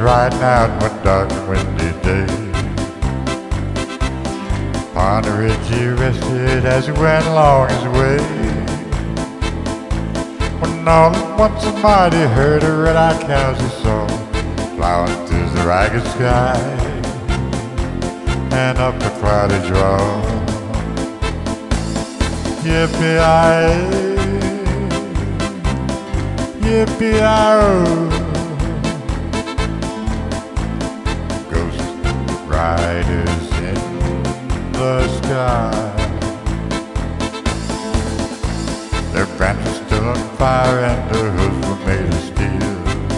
riding out one dark and windy day. Upon the ridge he rested as he went along his way, when all at once a mighty herd of red-eyed cows he saw plowing through the ragged sky and up a cloudy draw. Yippee-yi-yi, yippee-yi-oh, ghost riders in the sky. Their branches still on fire and their hooves were made of steel.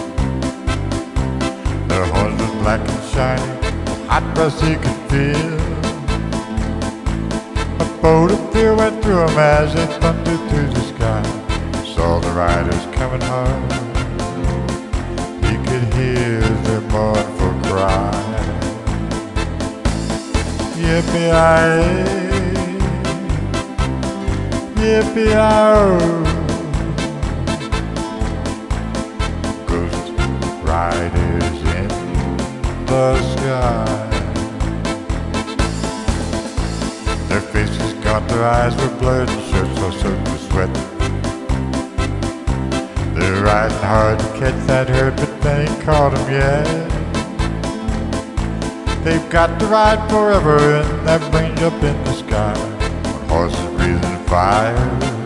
Their horns were black and shiny, hot breath he could feel. A bolt of fear went through them as they thundered through the sky. Saw the riders coming hard, he could hear their mournful cry. Yippee-yi-yi, yippee-yi-oh, ghost riders in the sky. Their faces gaunt, their eyes were blurred, and shirts all soaked with sweat. They're riding hard to catch that herd, but they ain't caught 'em yet. They've got to ride forever in that range up in the sky, on horses breathing fire.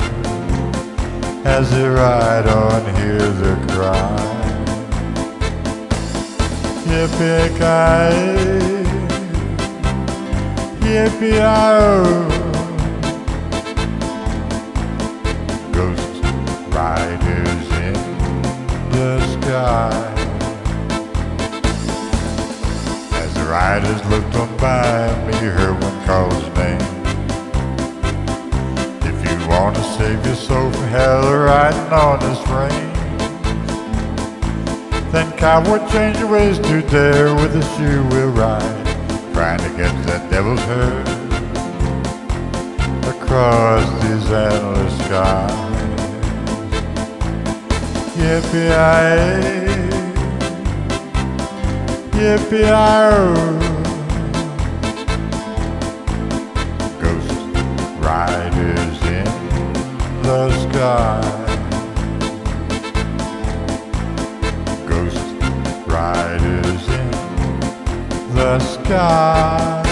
As they ride on, hear their cry. Yippee-ki-yay, yippee-yi-oh, ghost riders in the sky. As the riders looked on by me, heard one call his name. If you want to save your soul from hell riding on this range, then cowboy, change your ways to dare, with a shoe we'll ride, trying to get that devil's herd across these endless skies. Yippee-yi-yi, yippee-yi-oh, ghost riders in the sky. Ghost riders in the sky.